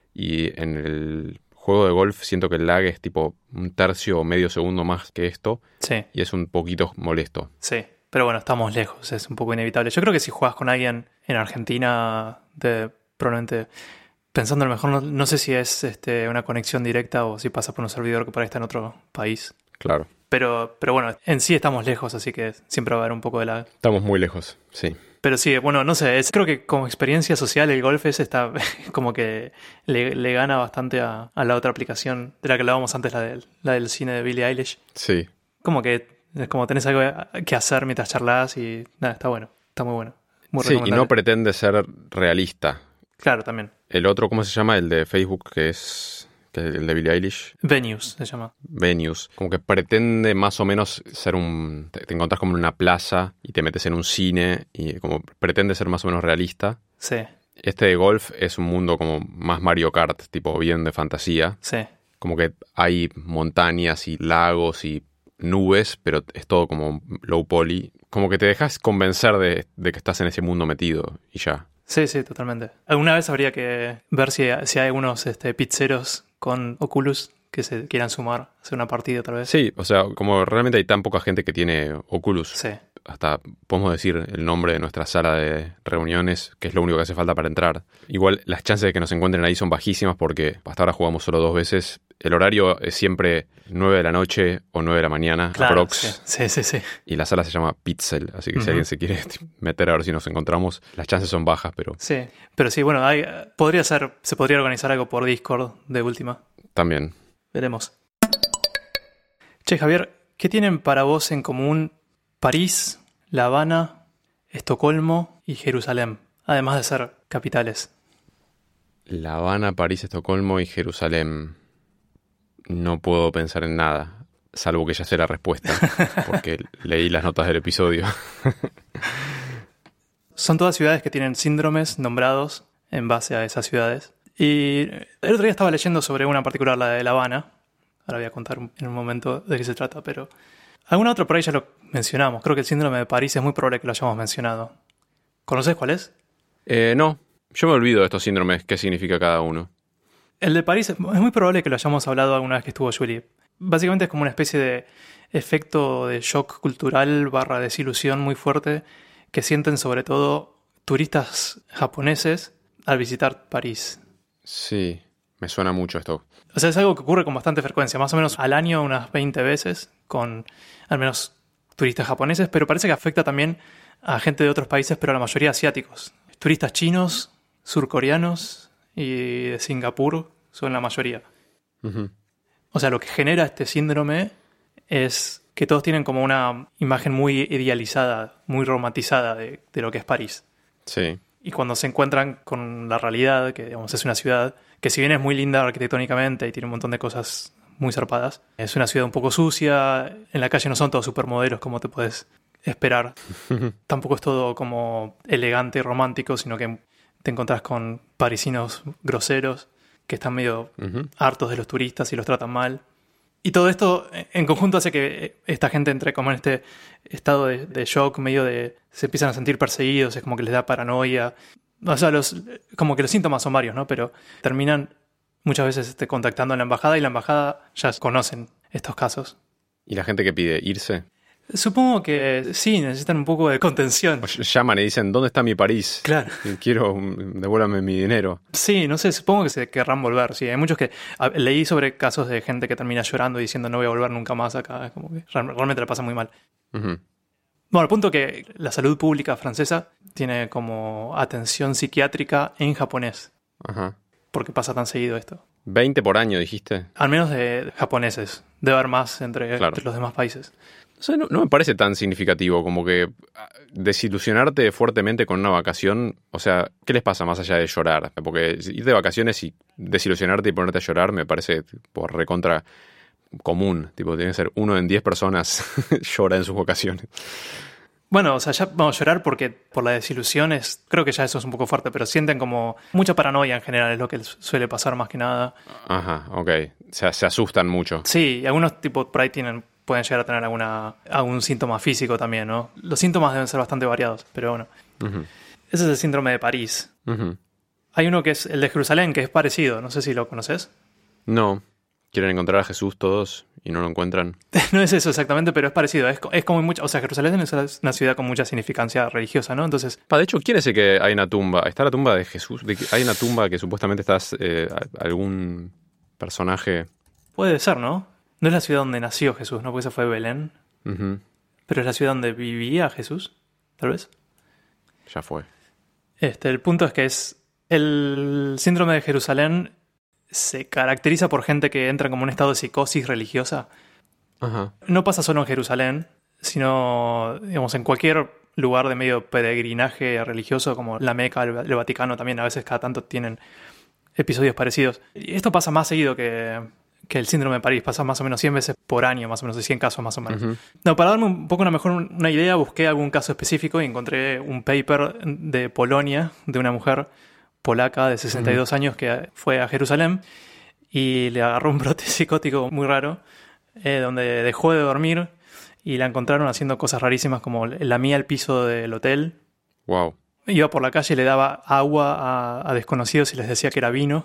y en el juego de golf siento que el lag es tipo un tercio o medio segundo más que esto Sí, y es un poquito molesto. sí. Pero bueno, estamos lejos, es un poco inevitable. Yo creo que si juegas con alguien en Argentina, de, probablemente, pensando a lo mejor, no, no sé si es este, una conexión directa o si pasa por un servidor que por ahí está en otro país. Claro, Pero, pero bueno, en sí estamos lejos, así que siempre va a haber un poco de lag. estamos muy lejos, sí. Pero sí, bueno, no sé, es, creo que como experiencia social el golf es está como que le, le gana bastante a, a la otra aplicación de la que hablábamos antes, la del, la del cine de Billie Eilish. Sí, Como que es como tenés algo que hacer mientras charlas y nada, está bueno, está muy bueno. Muy sí, y recomendable. no pretende ser realista. Claro, también. El otro, ¿cómo se llama? El de Facebook, que es, que es el de Billie Eilish. Venues se llama. Venues, como que pretende más o menos ser un... Te, te encontrás como en una plaza y te metes en un cine y como pretende ser más o menos realista. Sí, Este de golf es un mundo como más Mario Kart, tipo bien de fantasía. sí. Como que hay montañas y lagos y nubes, pero es todo como low poly. Como que te dejas convencer de, de que estás en ese mundo metido y ya. Sí, sí, totalmente. Alguna vez habría que ver si, si hay algunos este, pizzeros con Oculus que se quieran sumar a hacer una partida tal vez. Sí, o sea, como realmente hay tan poca gente que tiene Oculus. Sí. Hasta podemos decir el nombre de nuestra sala de reuniones, que es lo único que hace falta para entrar. Igual las chances de que nos encuentren ahí son bajísimas porque hasta ahora jugamos solo dos veces. El horario es siempre nueve de la noche o nueve de la mañana, claro, aprox. Sí, sí, sí. Y la sala se llama Pixel, así que uh-huh. si alguien se quiere meter a ver si nos encontramos, las chances son bajas, pero... Sí, pero sí, bueno, hay, podría ser, se podría organizar algo por Discord de última. También. Veremos. Che, Javier, ¿qué tienen para vos en común París, La Habana, Estocolmo y Jerusalén, además de ser capitales? La Habana, París, Estocolmo y Jerusalén. No puedo pensar en nada, salvo que ya sé la respuesta, porque leí las notas del episodio. Son todas ciudades que tienen síndromes nombrados en base a esas ciudades. Y el otro día estaba leyendo sobre una en particular, la de La Habana. Ahora voy a contar en un momento de qué se trata, pero... Alguna otra por ahí ya lo mencionamos. Creo que el síndrome de París es muy probable que lo hayamos mencionado. ¿Conoces cuál es? Eh, no, yo me olvido de estos síndromes, qué significa cada uno. El de París es muy probable que lo hayamos hablado alguna vez que estuvo Julie. Básicamente es como una especie de efecto de shock cultural barra desilusión muy fuerte que sienten sobre todo turistas japoneses al visitar París. Sí, me suena mucho esto. O sea, es algo que ocurre con bastante frecuencia, más o menos al año unas veinte veces, con al menos turistas japoneses, pero parece que afecta también a gente de otros países, pero a la mayoría asiáticos. Turistas chinos, surcoreanos y de Singapur son la mayoría. Uh-huh. O sea, lo que genera este síndrome es que todos tienen como una imagen muy idealizada, muy romantizada de, de lo que es París. Sí. Y cuando se encuentran con la realidad, que digamos es una ciudad que si bien es muy linda arquitectónicamente y tiene un montón de cosas muy zarpadas, es una ciudad un poco sucia, en la calle no son todos supermodelos como te puedes esperar. Tampoco es todo como elegante y romántico, sino que te encontrás con parisinos groseros que están medio uh-huh. hartos de los turistas y los tratan mal. Y todo esto en conjunto hace que esta gente entre como en este estado de, de shock, medio de... se empiezan a sentir perseguidos, es como que les da paranoia. O sea, los, como que los síntomas son varios, ¿no? Pero terminan muchas veces este, contactando a la embajada y la embajada ya conocen estos casos. ¿Y la gente que pide irse? Supongo que sí, necesitan un poco de contención. O llaman y dicen, ¿dónde está mi París? Claro. Quiero, devuélvame mi dinero. Sí, no sé, supongo que se querrán volver. Sí, hay muchos que... A, leí sobre casos de gente que termina llorando y diciendo no voy a volver nunca más acá. Como que realmente la pasa muy mal. Uh-huh. Bueno, al punto que la salud pública francesa tiene como atención psiquiátrica en japonés. Ajá. ¿Por qué pasa tan seguido esto? veinte por año, dijiste. Al menos de japoneses. Debe haber más entre, claro. entre los demás países. O sea, no, no me parece tan significativo como que desilusionarte fuertemente con una vacación. O sea, ¿qué les pasa más allá de llorar? Porque ir de vacaciones y desilusionarte y ponerte a llorar me parece por recontra común. Tipo, tiene que ser uno en diez personas llora en sus vacaciones. Bueno, o sea, ya vamos a llorar porque por la desilusión es, creo que ya eso es un poco fuerte, pero sienten como mucha paranoia en general, es lo que suele pasar más que nada. Ajá, ok. O sea, se asustan mucho. Sí, y algunos tipos por ahí tienen, pueden llegar a tener alguna, algún síntoma físico también, ¿no? Los síntomas deben ser bastante variados, pero bueno. Uh-huh. Ese es el síndrome de París. Uh-huh. Hay uno que es el de Jerusalén, que es parecido, no sé si lo conoces. No. Quieren encontrar a Jesús todos y no lo encuentran. No es eso exactamente, pero es parecido. Es, es como mucha, o sea, Jerusalén es una ciudad con mucha significancia religiosa, ¿no? Entonces, pa, de hecho, ¿quién es el que hay una tumba? ¿Está la tumba de Jesús? ¿De hay una tumba que supuestamente está eh, algún personaje? Puede ser, ¿no? No es la ciudad donde nació Jesús, ¿no? Porque esa fue Belén. Uh-huh. Pero es la ciudad donde vivía Jesús, tal vez. Ya fue. Este, el punto es que es el síndrome de Jerusalén se caracteriza por gente que entra como en un estado de psicosis religiosa. Ajá. No pasa solo en Jerusalén, sino digamos en cualquier lugar de medio peregrinaje religioso como la Meca, el, el Vaticano también a veces cada tanto tienen episodios parecidos. Y esto pasa más seguido que, que el síndrome de París, pasa más o menos cien veces por año, más o menos de cien casos más o menos. Uh-huh. No, para darme un poco una mejor una idea, busqué algún caso específico y encontré un paper de Polonia de una mujer polaca de sesenta y dos uh-huh. años que fue a Jerusalén y le agarró un brote psicótico muy raro eh, donde dejó de dormir y la encontraron haciendo cosas rarísimas como lamía el piso del hotel. Wow. Iba por la calle y le daba agua a, a desconocidos y les decía que era vino.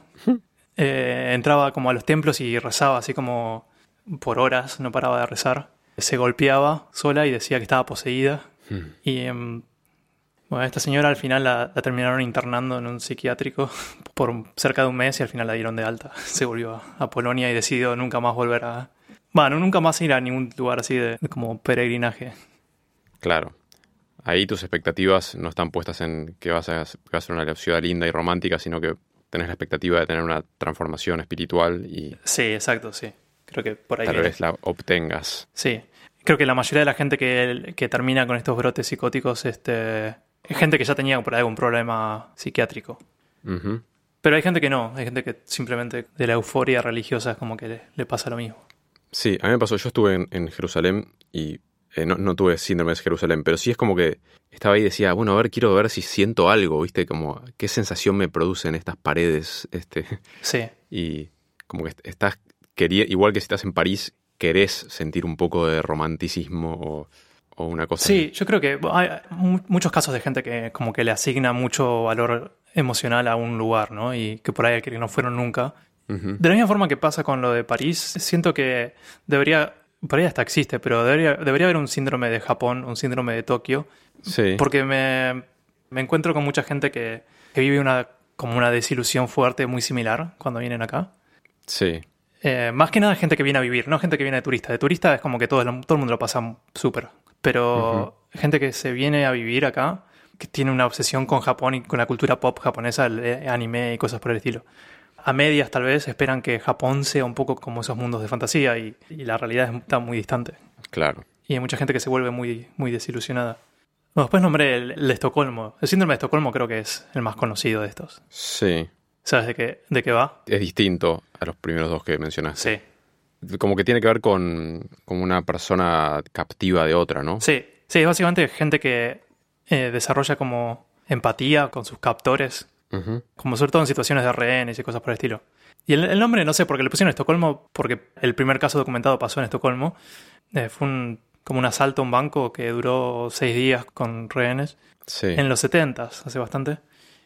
eh, entraba como a los templos y rezaba así como por horas, no paraba de rezar. Se golpeaba sola y decía que estaba poseída. Hmm. Y um, bueno, esta señora al final la, la terminaron internando en un psiquiátrico por cerca de un mes y al final la dieron de alta. Se volvió a, a Polonia y decidió nunca más volver a... Bueno, nunca más ir a ningún lugar así de, de como peregrinaje. Claro. Ahí tus expectativas no están puestas en que vas a, que vas a ser una ciudad linda y romántica, sino que tenés la expectativa de tener una transformación espiritual y... Sí, exacto, sí. Creo que por ahí... Tal vez la obtengas. Sí. Creo que la mayoría de la gente que, que termina con estos brotes psicóticos este, es gente que ya tenía por ahí algún problema psiquiátrico. Uh-huh. Pero hay gente que no. Hay gente que simplemente de la euforia religiosa es como que le, le pasa lo mismo. Sí, a mí me pasó. Yo estuve en, en Jerusalén y eh, no, no tuve síndrome de Jerusalén, pero sí es como que estaba ahí y decía, bueno, a ver, quiero ver si siento algo, ¿viste? Como, ¿qué sensación me producen estas paredes? Este, sí. Y como que estás, quería, igual que si estás en París, querés sentir un poco de romanticismo o, o una cosa. Sí, yo creo que hay muchos casos de gente que como que le asigna mucho valor emocional a un lugar, ¿no? Y que por ahí que no fueron nunca. Uh-huh. De la misma forma que pasa con lo de París, siento que debería, por ahí hasta existe, pero debería, debería haber un síndrome de Japón, un síndrome de Tokio. Sí. Porque me, me encuentro con mucha gente que, que vive una como una desilusión fuerte, muy similar cuando vienen acá. Sí. Eh, más que nada gente que viene a vivir, no gente que viene de turista. De turista es como que todo el, todo el mundo lo pasa súper. Pero uh-huh. gente que se viene a vivir acá, que tiene una obsesión con Japón y con la cultura pop japonesa, el anime y cosas por el estilo. A medias tal vez esperan que Japón sea un poco como esos mundos de fantasía y, y la realidad está muy distante. Claro. Y hay mucha gente que se vuelve muy, muy desilusionada. Bueno, después nombré el, el de Estocolmo. El síndrome de Estocolmo creo que es el más conocido de estos. Sí. ¿Sabes de qué, de qué va? Es distinto a los primeros dos que mencionaste. Sí. Como que tiene que ver con, con una persona captiva de otra, ¿no? Sí, sí, es básicamente gente que eh, desarrolla como empatía con sus captores, uh-huh. como sobre todo en situaciones de rehenes y cosas por el estilo. Y el, el nombre, no sé, porque le pusieron Estocolmo, porque el primer caso documentado pasó en Estocolmo. Eh, fue un, como un asalto a un banco que duró seis días con rehenes. Sí. En los setentas, hace bastante.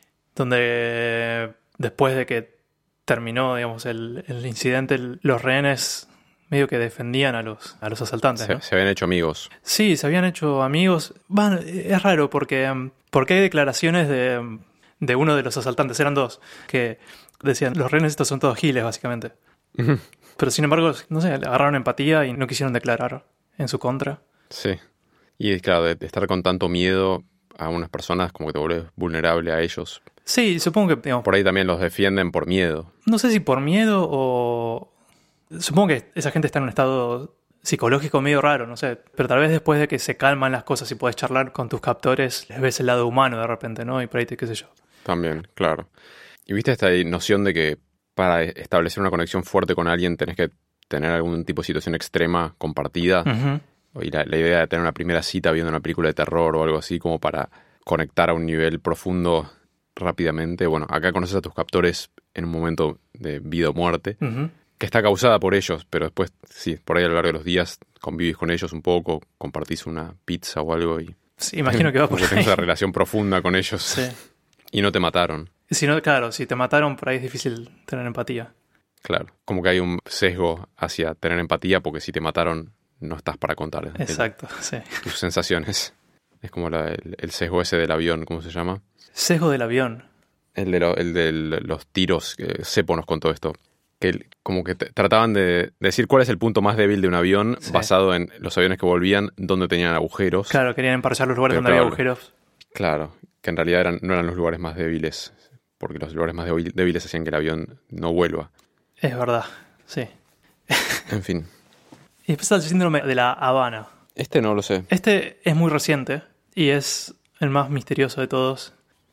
Donde después de que terminó, digamos, el, el incidente, el, los rehenes medio que defendían a los, a los asaltantes, se, ¿no? Se habían hecho amigos. Sí, se habían hecho amigos. Bueno, es raro porque, porque hay declaraciones de, de uno de los asaltantes, eran dos, que decían, los rehenes estos son todos giles, básicamente. Uh-huh. Pero sin embargo, no sé, le agarraron empatía y no quisieron declarar en su contra. Sí. Y claro, de, de estar con tanto miedo a unas personas, como que te vuelves vulnerable a ellos. Sí, supongo que... Digamos, por ahí también los defienden por miedo. No sé si por miedo o... Supongo que esa gente está en un estado psicológico medio raro, no sé. Pero tal vez después de que se calman las cosas y puedes charlar con tus captores, les ves el lado humano de repente, ¿no? Y por ahí te, qué sé yo. También, claro. Y viste esta noción de que para establecer una conexión fuerte con alguien tenés que tener algún tipo de situación extrema compartida. Uh-huh. Y la, la idea de tener una primera cita viendo una película de terror o algo así como para conectar a un nivel profundo rápidamente. Bueno, acá conoces a tus captores en un momento de vida o muerte, uh-huh. que está causada por ellos, pero después, sí, por ahí a lo largo de los días convivís con ellos un poco, compartís una pizza o algo y... Sí, imagino que va por ahí. Tenés una relación profunda con ellos. Sí. Y no te mataron. Si no, claro, si te mataron, por ahí es difícil tener empatía. Claro, como que hay un sesgo hacia tener empatía porque si te mataron no estás para contar. Exacto, el, sí. Tus sensaciones. Es como la, el, el sesgo ese del avión, ¿cómo se llama? Sesgo del avión. El de, lo, el de los tiros, que Sepo nos contó esto. Que como que t- trataban de decir cuál es el punto más débil de un avión, sí. basado en los aviones que volvían, donde tenían agujeros. Claro, querían emparchar los lugares pero, donde claro, había agujeros. Claro, que en realidad eran, no eran los lugares más débiles, porque los lugares más débiles hacían que el avión no vuelva. Es verdad, sí. En fin. Y después está el síndrome de la Habana. Este no lo sé. Este es muy reciente y es el más misterioso de todos.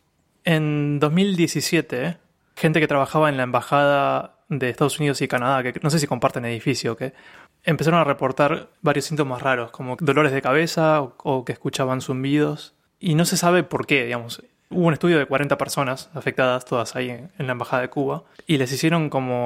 En dos mil diecisiete, gente que trabajaba en la embajada de Estados Unidos y Canadá, que no sé si comparten edificio, que empezaron a reportar varios síntomas raros, como dolores de cabeza o, o que escuchaban zumbidos. Y no se sabe por qué, digamos. Hubo un estudio de cuarenta personas afectadas, todas ahí en, en la embajada de Cuba, y les hicieron como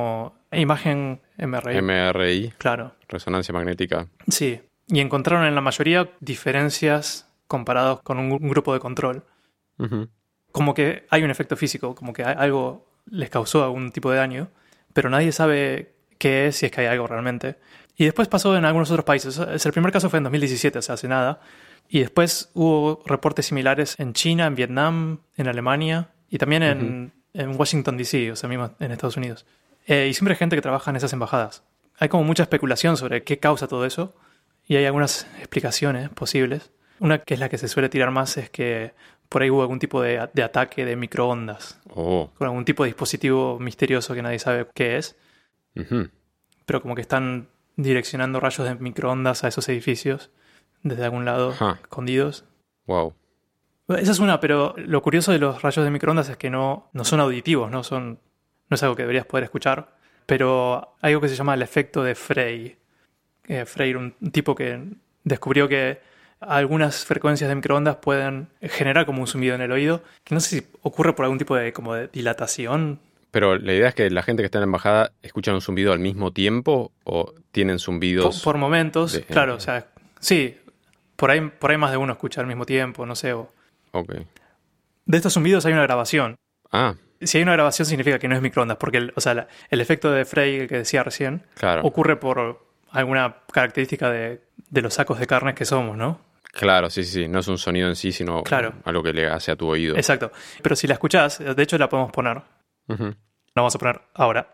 Imagen M R I. M R I. Claro. Resonancia magnética. Sí. Y encontraron en la mayoría diferencias comparados con un, un grupo de control. Uh-huh. Como que hay un efecto físico, como que algo les causó algún tipo de daño, pero nadie sabe qué es, si es que hay algo realmente. Y después pasó en algunos otros países. El primer caso fue en dos mil diecisiete, o sea, hace nada. Y después hubo reportes similares en China, en Vietnam, en Alemania y también en, uh-huh. en Washington, D C, o sea, mismo en Estados Unidos. Eh, y siempre hay gente que trabaja en esas embajadas. Hay como mucha especulación sobre qué causa todo eso y hay algunas explicaciones posibles. Una que es la que se suele tirar más es que por ahí hubo algún tipo de, de ataque de microondas. Oh. Con algún tipo de dispositivo misterioso que nadie sabe qué es. Uh-huh. Pero como que están direccionando rayos de microondas a esos edificios desde algún lado, huh. escondidos. Wow. Esa es una, pero lo curioso de los rayos de microondas es que no, no son auditivos, no son, no es algo que deberías poder escuchar, pero hay algo que se llama el efecto de Frey. Eh, Frey era un tipo que descubrió que algunas frecuencias de microondas pueden generar como un zumbido en el oído, que no sé si ocurre por algún tipo de, como de dilatación. Pero la idea es que la gente que está en la embajada escuchan un zumbido al mismo tiempo o tienen zumbidos... Por, por momentos, de... claro, o sea, sí, por ahí, por ahí más de uno escucha al mismo tiempo, no sé. O... Ok. De estos zumbidos hay una grabación. Ah. Si hay una grabación significa que no es microondas, porque el, o sea, la, el efecto de Frey, el que decía recién, claro. ocurre por alguna característica de, de los sacos de carne que somos, ¿no? Claro, sí, sí, sí. No es un sonido en sí, sino claro. algo que le hace a tu oído. Exacto. Pero si la escuchás, de hecho la podemos poner. Uh-huh. La vamos a poner ahora.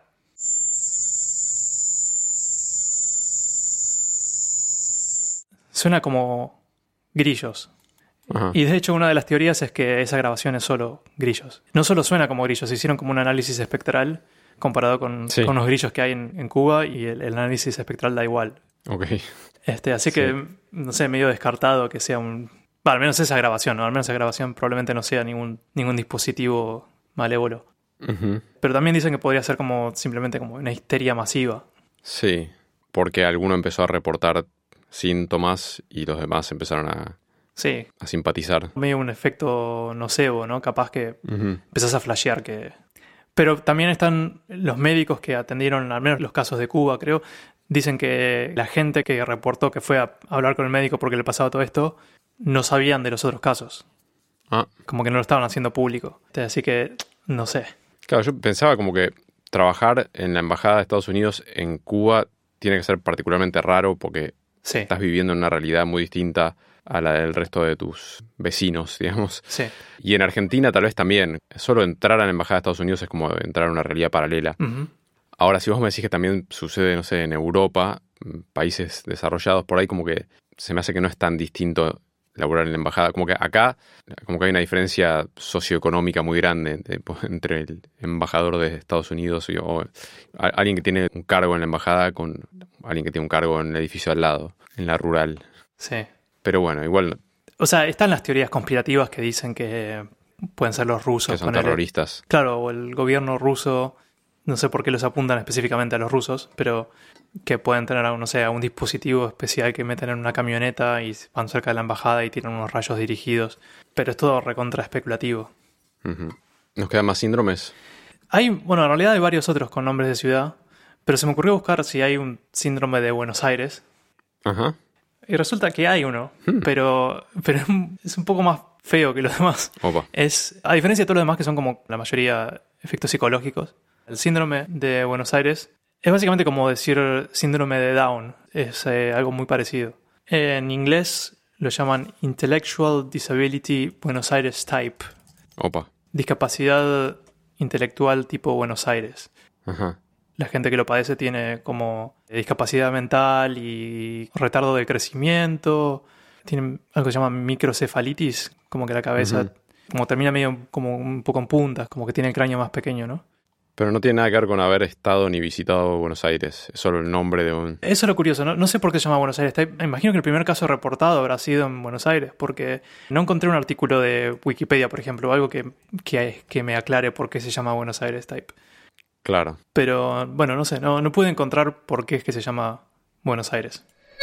Suena como grillos. Uh-huh. Y de hecho una de las teorías es que esa grabación es solo grillos. No solo suena como grillos, hicieron como un análisis espectral comparado con, sí. con los grillos que hay en, en Cuba y el, el análisis espectral da igual. Ok. Este, así sí. que, no sé, medio descartado que sea un... Bueno, al menos esa grabación, ¿no? Al menos esa grabación probablemente no sea ningún, ningún dispositivo malévolo. Uh-huh. Pero también dicen que podría ser como simplemente como una histeria masiva. Sí, porque alguno empezó a reportar síntomas y los demás empezaron a, sí. a simpatizar. Medio un efecto nocebo, ¿no? Capaz que uh-huh. empezás a flashear que... Pero también están los médicos que atendieron, al menos los casos de Cuba, creo, dicen que la gente que reportó que fue a hablar con el médico porque le pasaba todo esto, no sabían de los otros casos. Ah. Como que no lo estaban haciendo público. Así que, no sé. Claro, yo pensaba como que trabajar en la embajada de Estados Unidos en Cuba tiene que ser particularmente raro porque sí. estás viviendo en una realidad muy distinta a la del resto de tus vecinos, digamos. Sí. Y en Argentina tal vez también. Solo entrar a la embajada de Estados Unidos es como entrar a una realidad paralela. Uh-huh. Ahora, si vos me decís que también sucede, no sé, en Europa, países desarrollados por ahí, como que se me hace que no es tan distinto laburar en la embajada. Como que acá, como que hay una diferencia socioeconómica muy grande de, entre el embajador de Estados Unidos y, o a, alguien que tiene un cargo en la embajada con alguien que tiene un cargo en el edificio al lado, en la rural. Sí. Pero bueno, igual... O sea, están las teorías conspirativas que dicen que pueden ser los rusos. Que son ponele. terroristas. Claro, o el gobierno ruso, no sé por qué los apuntan específicamente a los rusos, pero que pueden tener, no sé, un dispositivo especial que meten en una camioneta y van cerca de la embajada y tienen unos rayos dirigidos. Pero es todo recontra especulativo. Uh-huh. ¿Nos quedan más síndromes? Hay, bueno, en realidad hay varios otros con nombres de ciudad, pero se me ocurrió buscar si hay un síndrome de Buenos Aires. Ajá. Uh-huh. Y resulta que hay uno, hmm. pero, pero es un poco más feo que los demás. Opa. Es, a diferencia de todos los demás que son como la mayoría efectos psicológicos, el síndrome de Buenos Aires es básicamente como decir síndrome de Down. Es eh, algo muy parecido. En inglés lo llaman Intellectual Disability Buenos Aires Type. Opa. Discapacidad intelectual tipo Buenos Aires. Ajá. La gente que lo padece tiene como discapacidad mental y retardo de crecimiento. Tienen algo que se llama microcefalitis, como que la cabeza uh-huh. como termina medio como un poco en puntas, como que tiene el cráneo más pequeño, ¿no? Pero no tiene nada que ver con haber estado ni visitado Buenos Aires. Es solo el nombre de un... Eso es lo curioso. No, no sé por qué se llama Buenos Aires Type. Me imagino que el primer caso reportado habrá sido en Buenos Aires, porque no encontré un artículo de Wikipedia, por ejemplo, algo que, que, que me aclare por qué se llama Buenos Aires Type. Claro. Pero, bueno, no sé, no, no pude encontrar por qué es que se llama Buenos Aires.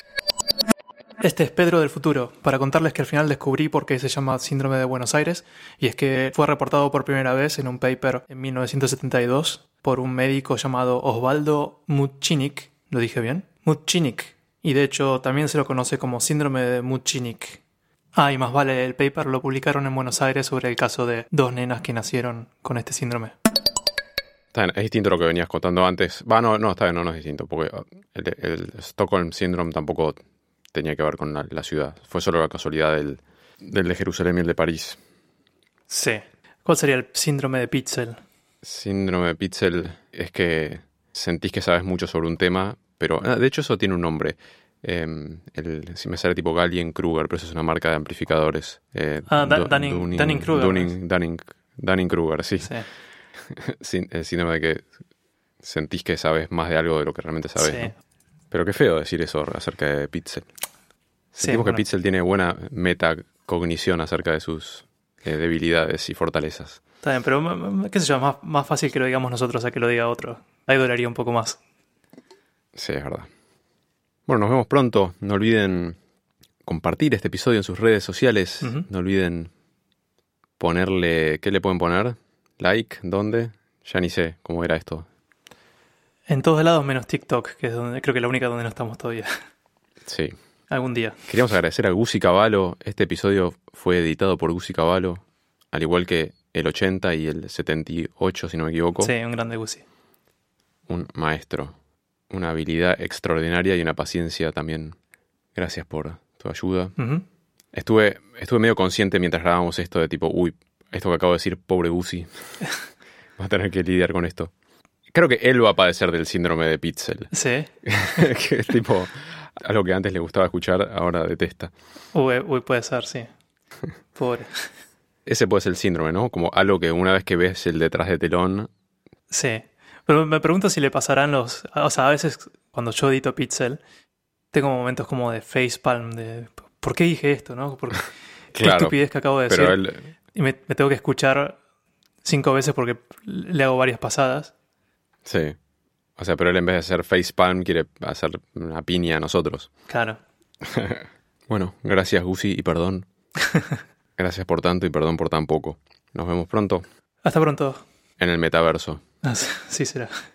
Este es Pedro del futuro, para contarles que al final descubrí por qué se llama síndrome de Buenos Aires, y es que fue reportado por primera vez en un paper en mil novecientos setenta y dos, por un médico llamado Osvaldo Mucinic. ¿Lo dije bien? Mucinic. Y de hecho también se lo conoce como síndrome de Mucinic. Ah, y más vale, el paper lo publicaron en Buenos Aires sobre el caso de dos nenas que nacieron con este síndrome. Está bien, es distinto a lo que venías contando antes. Va, no, no, está bien, no, no es distinto, porque el, el Stockholm Syndrome tampoco tenía que ver con la, la ciudad. Fue solo la casualidad del, del de Jerusalén y el de París. Sí. ¿Cuál sería el síndrome de Pitzel? Síndrome de Pitzel es que sentís que sabes mucho sobre un tema, pero ah, de hecho eso tiene un nombre. Eh, el, si me sale tipo Gallien-Kruger, pero eso es una marca de amplificadores. Eh, ah, da, du, Dunning, Dunning, Dunning-Kruger. Dunning, Dunning, Dunning-Kruger, sí. Sí. Sin, el síndrome de que sentís que sabes más de algo de lo que realmente sabes. Sí. ¿No? Pero qué feo decir eso acerca de Pitzel. Sentimos Sí, bueno. que Pitzel tiene buena metacognición acerca de sus eh, debilidades y fortalezas. Está bien, pero qué sé yo, más, más fácil que lo digamos nosotros a que lo diga otro. Ahí dolería un poco más. Sí, es verdad. Bueno, nos vemos pronto. No olviden compartir este episodio en sus redes sociales. Uh-huh. No olviden ponerle... ¿Qué le pueden poner? ¿Like? ¿Dónde? Ya ni sé cómo era esto. En todos lados menos TikTok, que es donde creo que es la única donde no estamos todavía. Sí. Algún día. Queríamos agradecer a Guzzi Cavallo. Este episodio fue editado por Guzzi Cavallo, al igual que el ochenta y el setenta y ocho, si no me equivoco. Sí, un grande Guzzi. Un maestro. Una habilidad extraordinaria y una paciencia también. Gracias por tu ayuda. Uh-huh. Estuve, estuve medio consciente mientras grabábamos esto de tipo, uy, esto que acabo de decir, pobre Guzzi. Va a tener que lidiar con esto. Creo que él va a padecer del síndrome de Pitzel. Sí. Que es tipo algo que antes le gustaba escuchar, ahora detesta. Uy, uy puede ser, sí. Pobre. Ese puede ser el síndrome, ¿no? Como algo que una vez que ves el detrás de telón... Sí. Pero me pregunto si le pasarán los... O sea, a veces cuando yo edito Pitzel, tengo momentos como de facepalm, de... ¿Por qué dije esto, no? ¿Por qué, claro, qué estupidez que acabo de decir? Pero él... Y me, me tengo que escuchar cinco veces porque le hago varias pasadas. Sí. O sea, pero él en vez de hacer facepalm quiere hacer una piña a nosotros. Claro. Bueno, gracias Guzzi y perdón. Gracias por tanto y perdón por tan poco. Nos vemos pronto. Hasta pronto. En el metaverso. Ah, sí será.